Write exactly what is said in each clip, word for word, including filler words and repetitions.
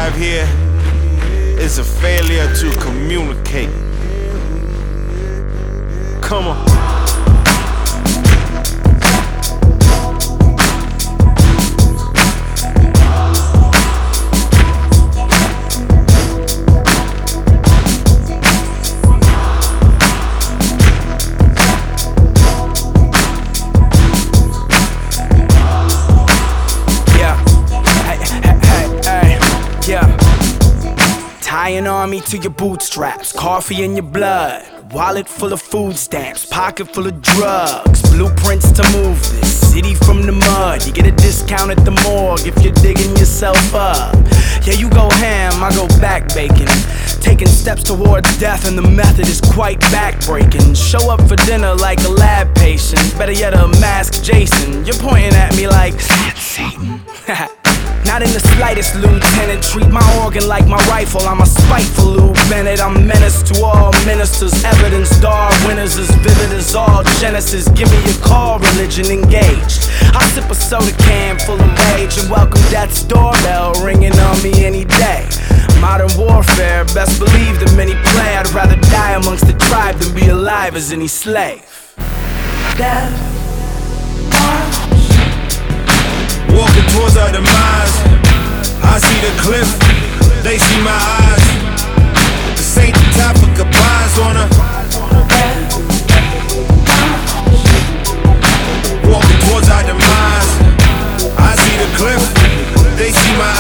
nosedive here is a failure to communicate. Come on. Tie an army to your bootstraps, coffee in your blood, wallet full of food stamps, pocket full of drugs, blueprints to move this city from the mud. You get a discount at the morgue if you're digging yourself up. Yeah, you go ham, I go back baking, taking steps towards death, and the method is quite backbreaking. Show up for dinner like a lab patient, better yet a masked Jason. You're pointing at me like that's Satan. Not in the slightest, Lieutenant. Treat my organ like my rifle. I'm a spiteful Lou Bennett. I'm menace to all ministers. Evidence, Darwinners as vivid as all Genesis. Give me a call, religion engaged. I sip a soda can full of rage and welcome death's doorbell ringing on me any day. Modern warfare, best believe the many play. I'd rather die amongst the tribe than be alive as any slave. Death. Walking towards our demise, I see the cliff, they see my eyes. This ain't the time for goodbyes on her. Walking towards our demise, I see the cliff, they see my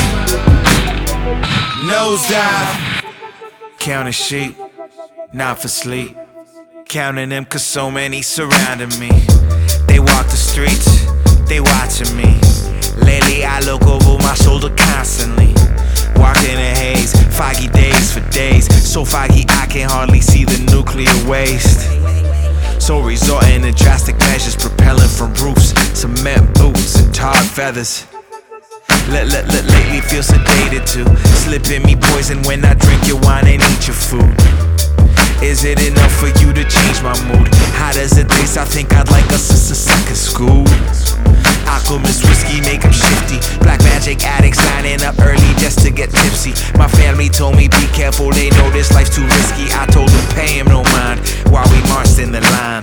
eyes. Nosedive, counting sheep, not for sleep. Counting them cause so many surrounding me. They walk the streets, they watching me. Lately I look over my shoulder constantly. Walked in a haze, foggy days for days. So foggy I can hardly see the nuclear waste. So resorting to drastic measures, propelling from roofs, cement boots and tarred feathers. Let, let, let lately feel sedated too. Slipping me poison when I drink your wine and eat your food. Is it enough for you to change my mood? How does it taste? I think I'd like us a second school. Alchemist whiskey make them shifty. Black magic addicts signing up early just to get tipsy. My family told me be careful, they know this life's too risky. I told them pay him no mind while we marched in the line.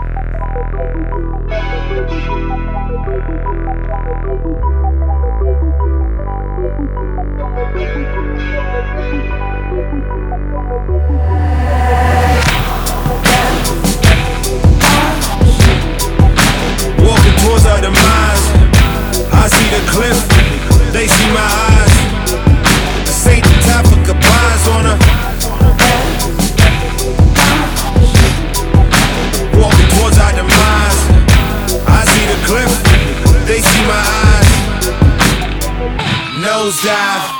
Walking towards our demise, I see the cliff, they see my eyes. This ain't the time for goodbyes on her. Walking towards our demise, I see the cliff, they see my eyes. Nosedive.